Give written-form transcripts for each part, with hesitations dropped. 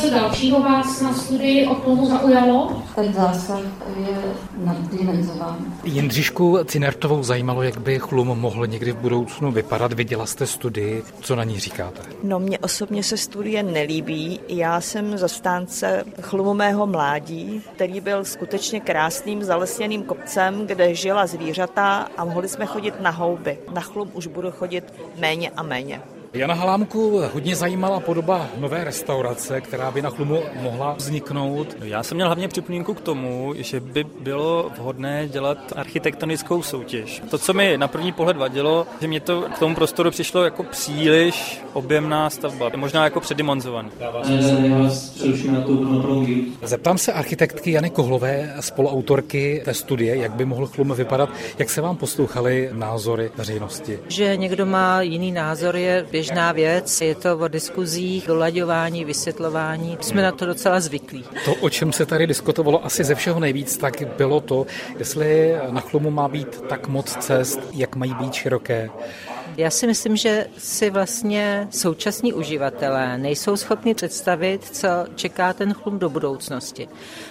Co dalšího vás na studii o Chlumu zaujalo? Ten zásah je naddimenzován. Jindřišku Cinertovou zajímalo, jak by Chlum mohl někdy v budoucnu vypadat. Viděla jste studii, co na ní říkáte? No, mně osobně se studie nelíbí. Já jsem zastánce Chlumu mého mládí, který byl skutečně krásným zalesněným kopcem, kde žila zvířata a mohli jsme chodit na houby. Na Chlum už budu chodit méně a méně. Jana Halámku hodně zajímala podoba nové restaurace, která by na Chlumu mohla vzniknout. Já jsem měl hlavně připomínku k tomu, že by bylo vhodné dělat architektonickou soutěž. To, co mi na první pohled vadilo, že mě to k tomu prostoru přišlo jako příliš objemná stavba, možná jako předimenzovaný. Zeptám se architektky Jany Kohlové, spoluautorky té studie, jak by mohl Chlum vypadat, jak se vám poslouchaly názory veřejnosti. Že někdo má jiný názor, je běžná věc, je to o diskuzích, dolaďování, vysvětlování. Jsme na to docela zvyklí. To, o čem se tady diskutovalo asi ze všeho nejvíc, tak bylo to, jestli na Chlumu má být tak moc cest, jak mají být široké. Já si myslím, že si vlastně současní uživatelé nejsou schopni představit, co čeká ten Chlum do budoucnosti.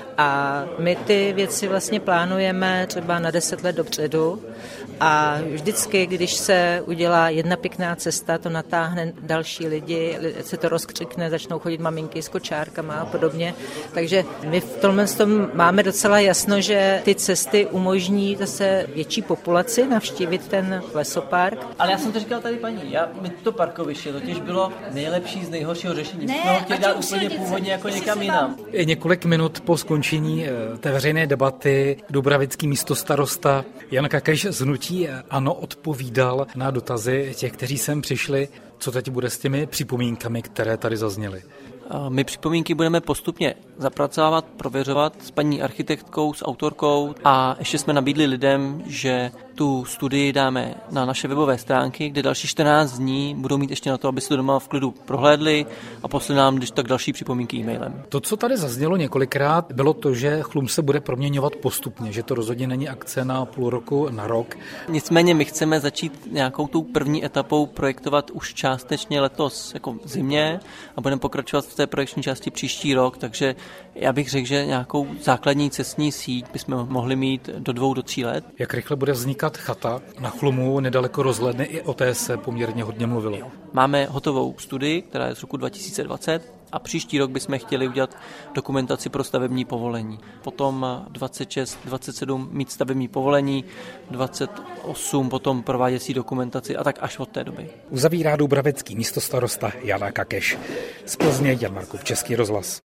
A my ty věci vlastně plánujeme třeba na 10 let dopředu a vždycky, když se udělá jedna pěkná cesta, to natáhne další lidi, se to rozkřikne, začnou chodit maminky s kočárkama a podobně. Takže my v tomhle máme docela jasno, že ty cesty umožní zase větší populaci navštívit ten lesopark. Ale já jsem to říkal tady paní, mi to parkoviště totiž bylo nejlepší z nejhoršího řešení. My jsme ho chtěli dát úplně původně jako někam jinam. Několik minut po skončení té veřejné debaty dobravický místostarosta Jan Kakeš z hnutí ANO odpovídal na dotazy těch, kteří sem přišli. Co teď bude s těmi připomínkami, které tady zazněly? My připomínky budeme postupně zapracovávat, prověřovat s paní architektkou, s autorkou a ještě jsme nabídli lidem, že tu studii dáme na naše webové stránky, kde další 14 dní budou mít ještě na to, aby se to doma v klidu prohlédli a poslali nám když tak další připomínky e-mailem. To, co tady zaznělo několikrát, bylo to, že Chlum se bude proměňovat postupně, že to rozhodně není akce na půl roku, na rok. Nicméně my chceme začít nějakou tou první etapou projektovat už částečně letos jako v zimě a budeme pokračovat v té projekční části příští rok, takže já bych řekl, že nějakou základní cestní síť bychom mohli mít do 2 do 3 let. Jak rychle bude vznikat chata na Chlumu nedaleko Rozhledny, i o té se poměrně hodně mluvilo. Máme hotovou studii, která je z roku 2020 a příští rok bychom chtěli udělat dokumentaci pro stavební povolení. Potom 26, 27 mít stavební povolení, 28 potom prováděcí dokumentaci a tak až od té doby. Uzavírá dobravický místostarosta Jana Kakeš. Z Plzně Jan Markův, Český rozhlas.